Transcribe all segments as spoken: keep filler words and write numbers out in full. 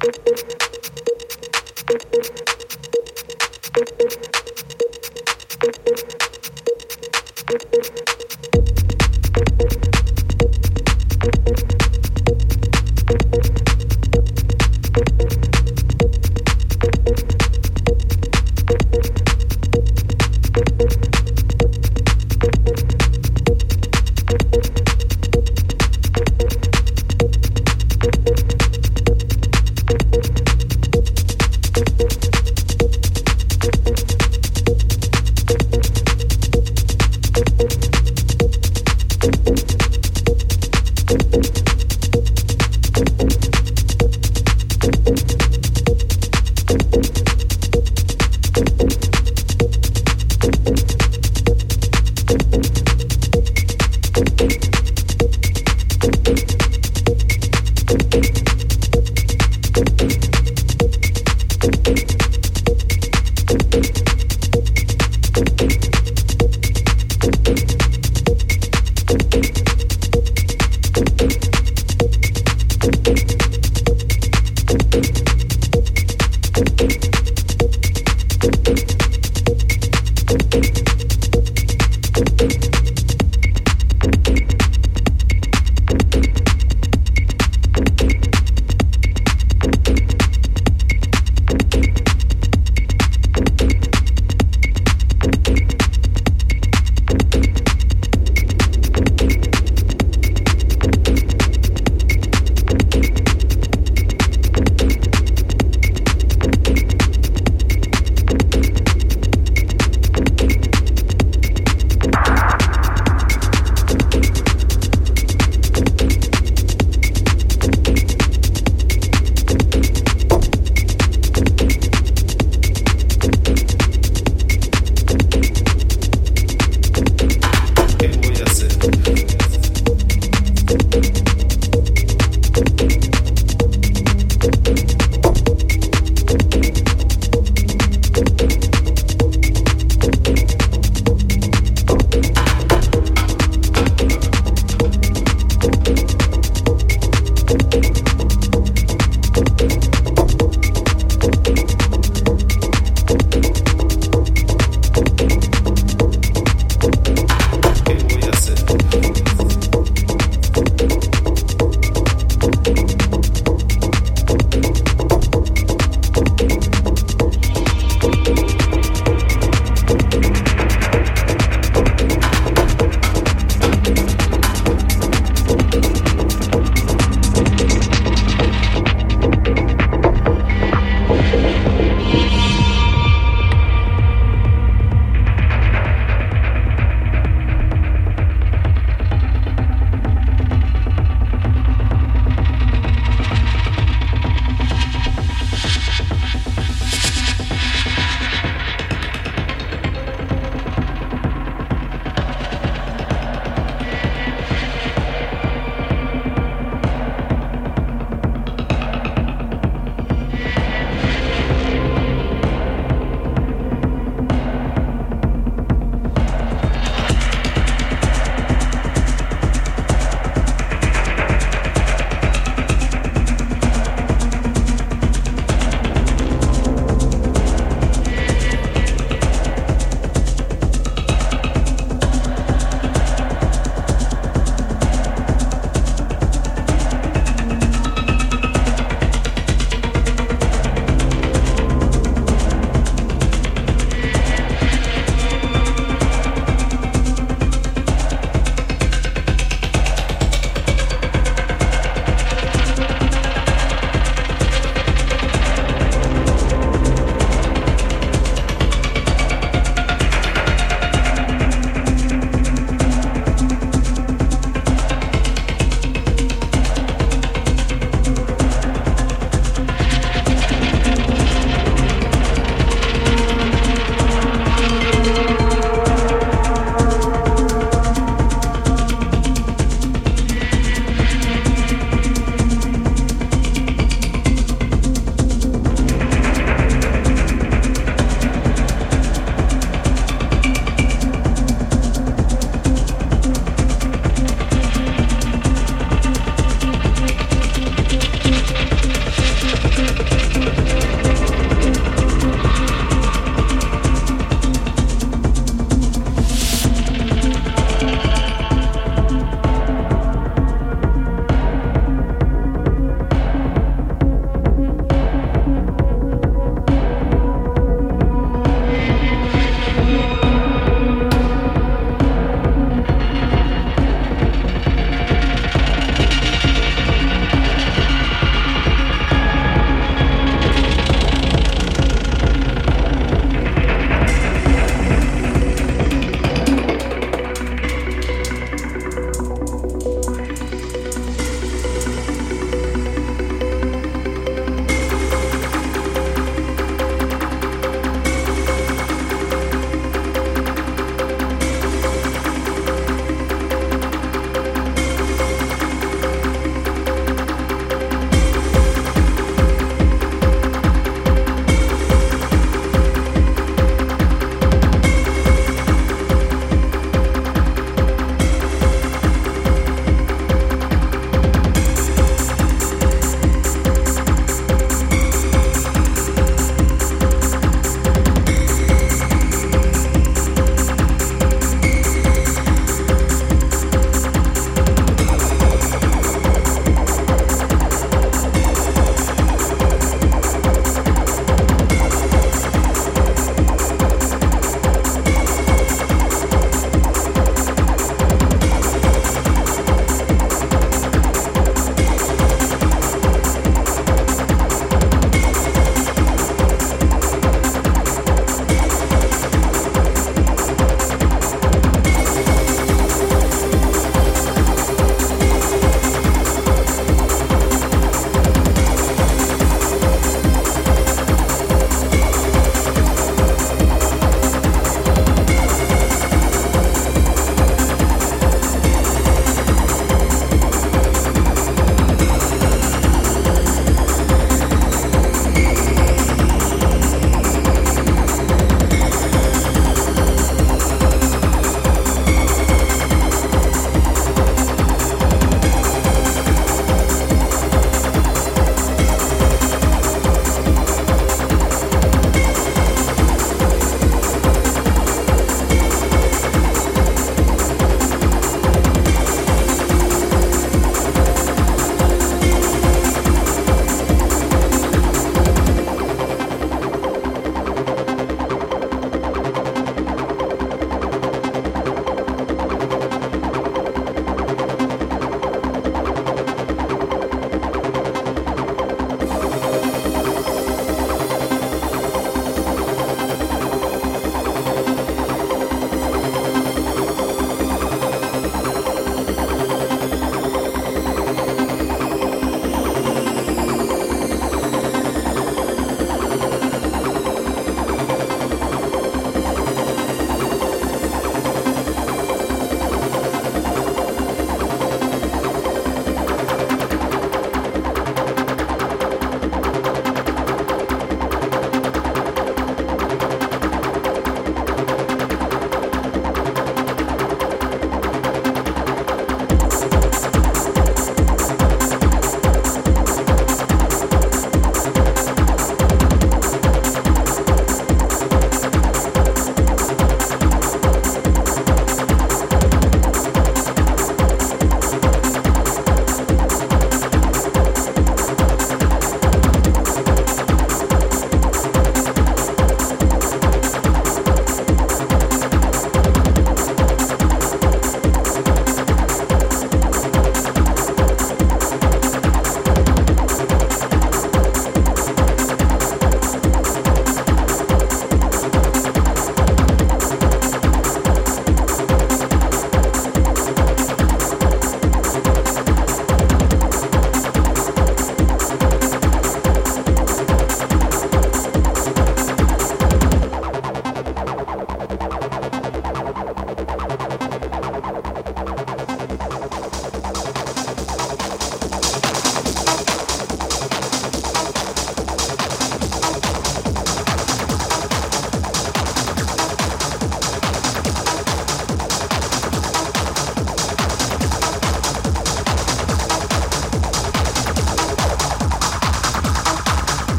Thank you.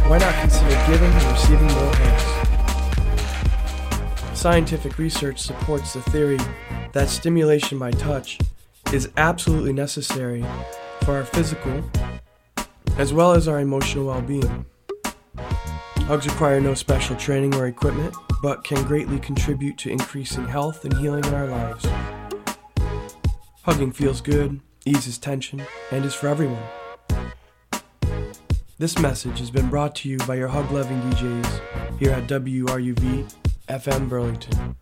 why not consider giving and receiving more hugs? Scientific research supports the theory that stimulation by touch is absolutely necessary for our physical as well as our emotional well-being. Hugs require no special training or equipment, but can greatly contribute to increasing health and healing in our lives. Hugging feels good, eases tension, and is for everyone. This message has been brought to you by your hug-loving D Js here at W R U V F M Burlington.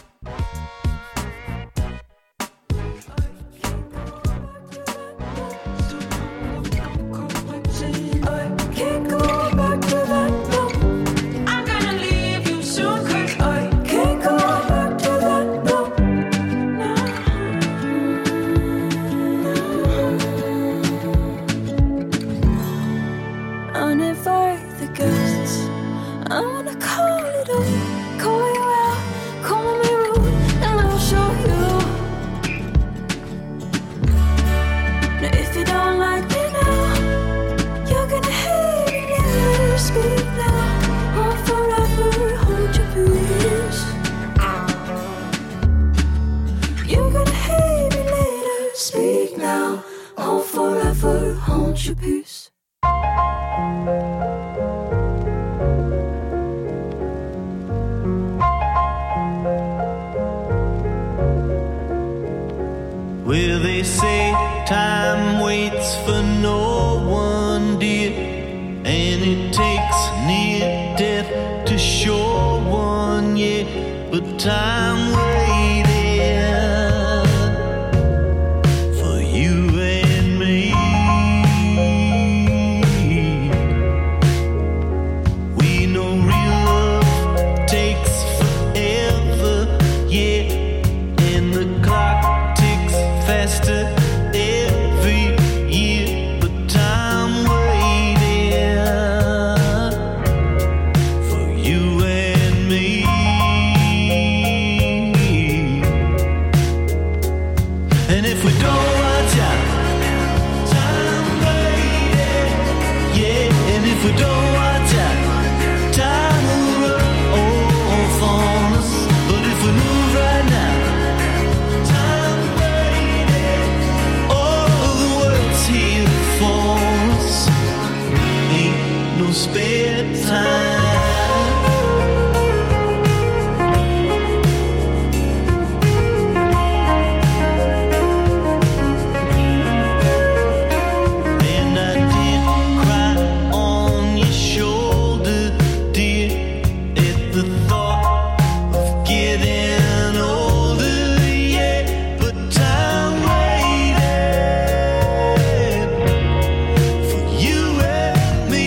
Well, they say time waits for no one, dear, and it takes near death to show one, yeah, but time waited for you and me. We know real love takes forever, yeah, and the clock faster every year, but time waiting for you and me. And if we don't watch out, time waiting, yeah. And if we don't watch out, time will run off on us. But if we move right now, no spare time. And I did cry on your shoulder, dear, at the thought of getting older, yeah, but time waited for you and me.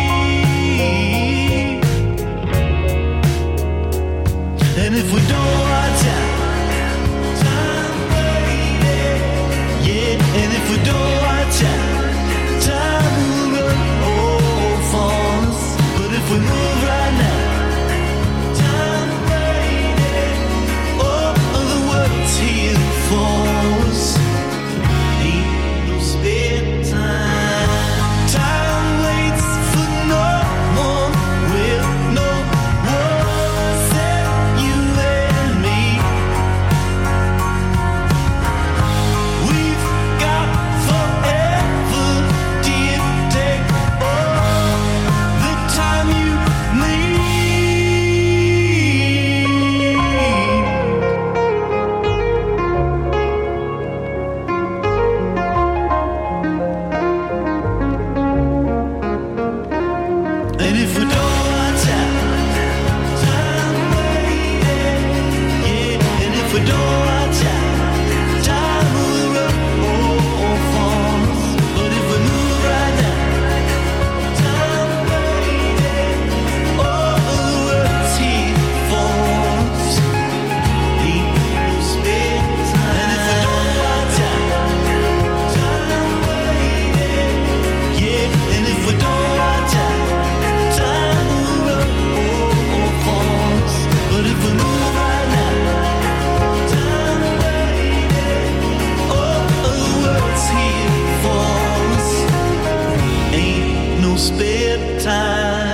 And if we don't watch out, time waiting, yeah. And if we don't watch out, time will run off on us. But if we move right now, time waiting, all of the world's here for us. Ain't no spare time. Time waits for no one. Well, no one said you and me. We've got forever, dear. Take all the time you need. And if we don't watch out, time waiting, yeah. And if we don't watch out, time will run off on us. But if we move right now, time waiting, all of the world's here for us. Ain't no spare time. And if we don't watch out, time waiting, yeah. And if we don't watch out, time will run off on us. But if we move right now, time waiting, all of the world's here for us. Ain't no spare time.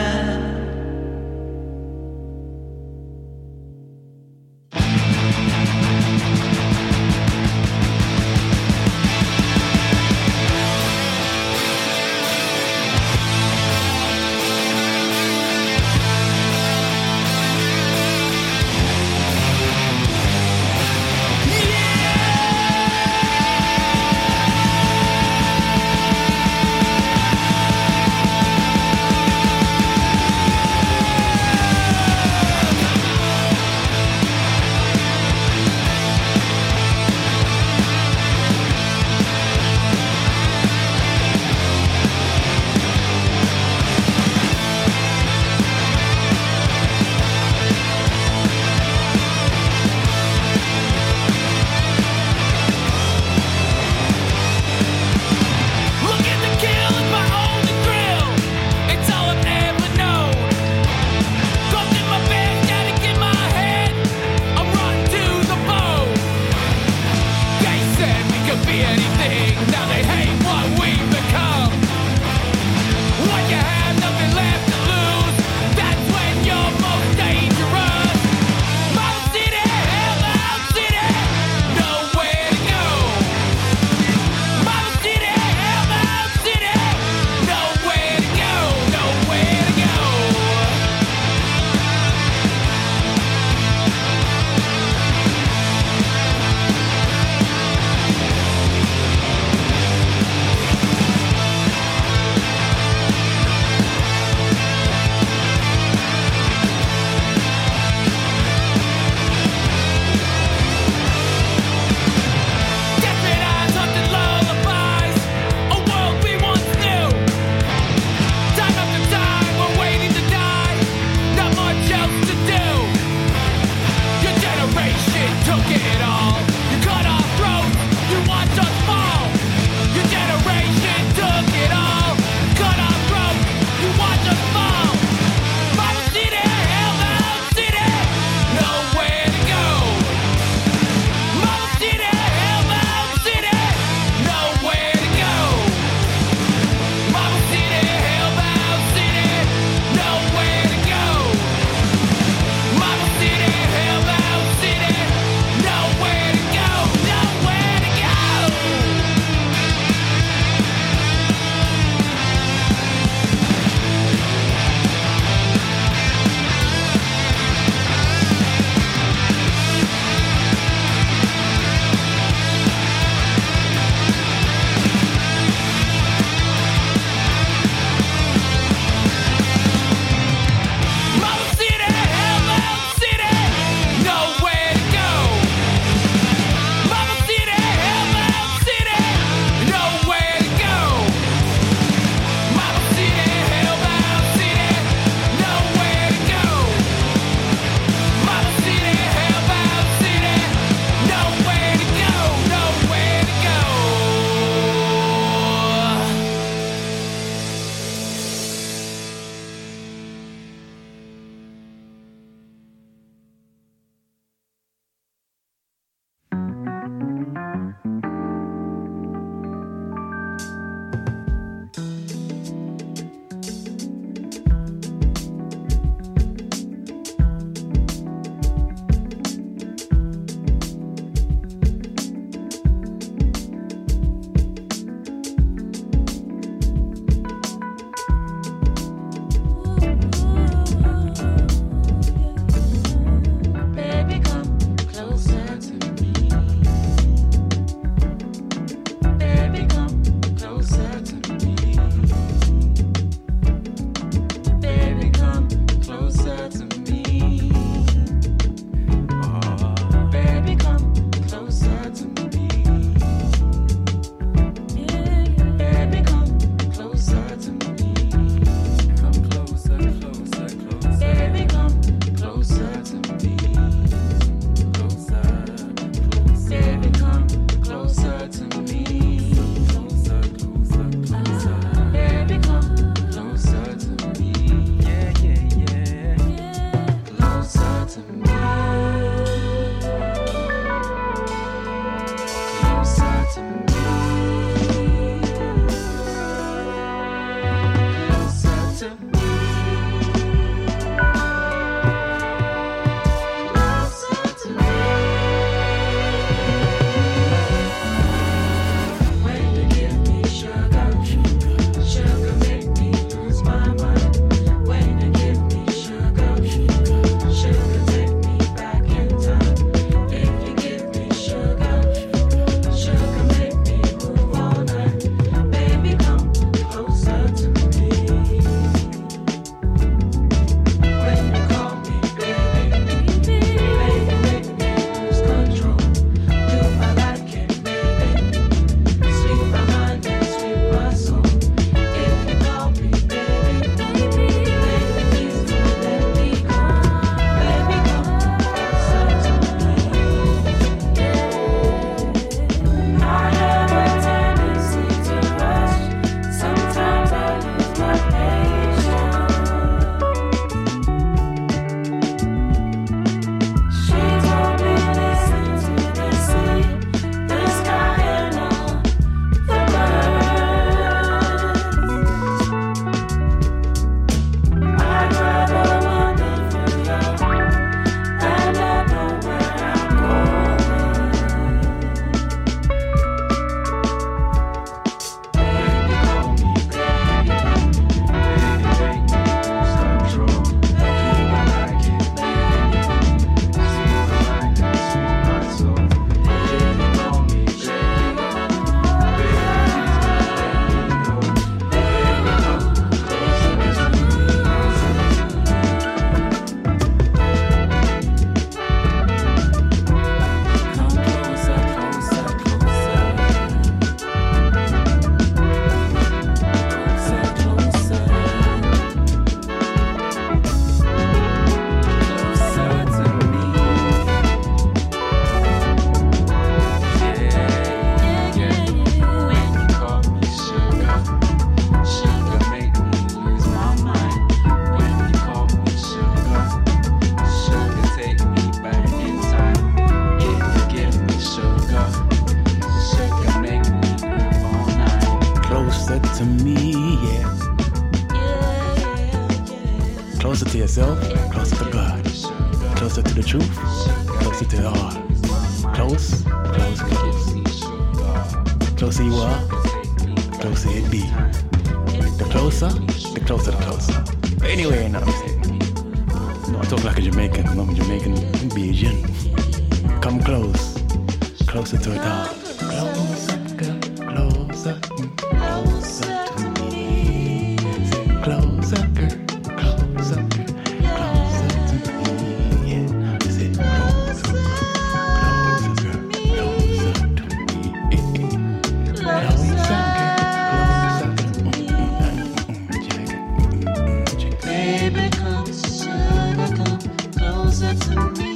Closer to yourself, closer to God. Closer to the truth, closer to the heart. Close, close, close. Closer you are, closer it be. The closer, the closer, the closer. But anyway, you know what I'm saying? No, I talk like a Jamaican, I'm a Jamaican Bajan. Come close, closer to it all. Closer, girl, closer, mm, closer to me. Closer, girl, closer, girl, closer to me. Yeah, I said closer, closer, girl, closer to me. Closer, girl, closer, mm, check it, check it. Baby, come, sugar, come closer to me.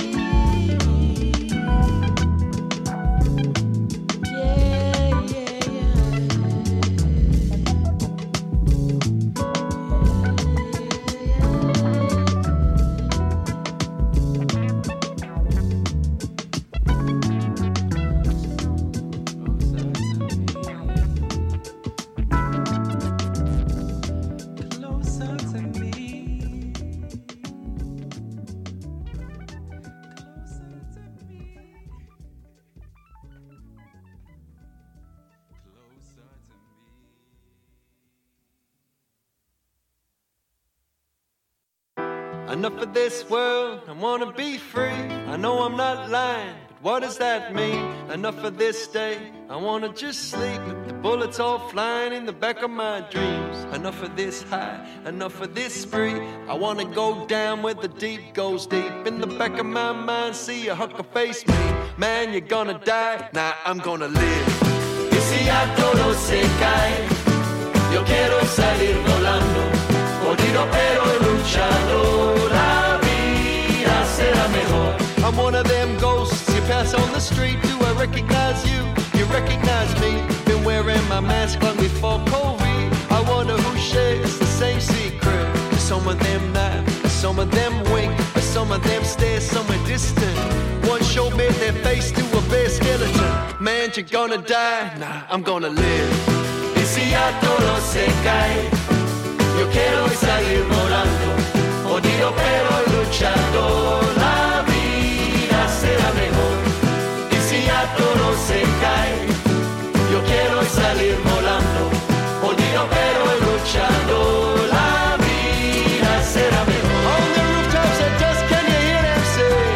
Enough of this world, I wanna be free. I know I'm not lying, but what does that mean? Enough of this day, I wanna just sleep with the bullets all flying in the back of my dreams. Enough of this high, enough of this spree. I wanna go down where the deep goes deep. In the back of my mind, see a hucker face me. Man, you're gonna die, nah, I'm gonna live. Y si a todo se cae, yo quiero salir volando. Jodido pero luchando, la vida será mejor. I'm one of them ghosts you pass on the street. Do I recognize you? You recognize me? Been wearing my mask long before COVID. I wonder who shares the same secret. Some of them nod, some of them wink, some of them stare somewhere distant. One show made their face to a bare skeleton. Man, you're gonna die, nah, I'm gonna live. Y si a todo se cae, yo quiero salir volando, jodido pero luchando, la vida será mejor. Y si a todo se cae, yo quiero salir volando, jodido pero luchando, la vida será mejor. On the rooftops at dusk, can you hear them sing?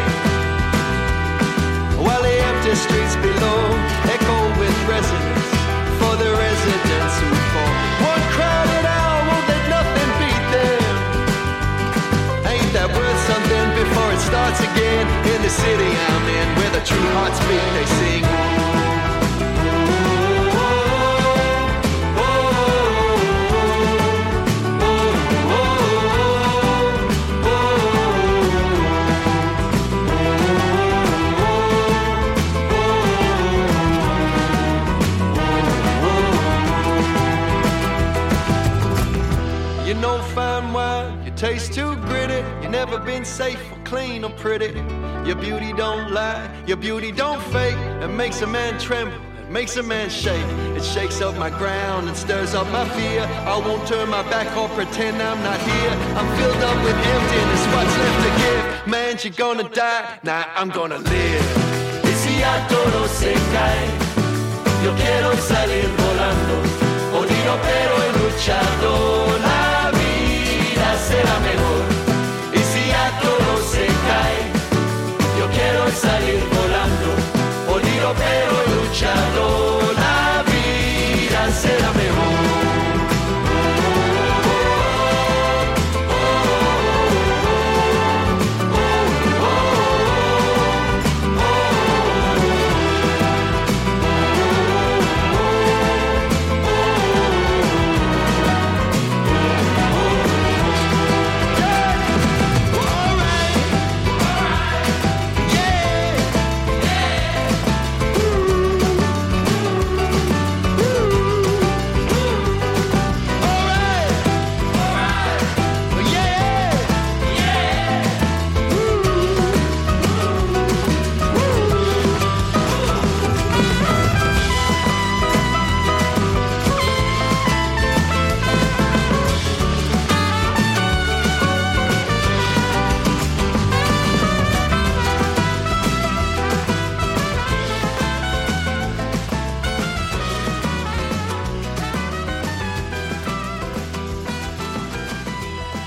While the empty streets below echo with resonance for the residents who fall. One crowded hour, won't let nothing beat them. Ain't that worth something before it starts again? In the city I'm in, where the true hearts beat, they sing. You know fine wine, you taste too gritty. You never been safe or clean or pretty. Your beauty don't lie, your beauty don't fake. It makes a man tremble, it makes a man shake. It shakes up my ground and stirs up my fear. I won't turn my back or pretend I'm not here. I'm filled up with emptiness, what's left to give? Man, you're gonna die, nah, I'm gonna live. Y si a todo se cae, yo quiero salir volando, jodido pero luchando, la vida será mejor.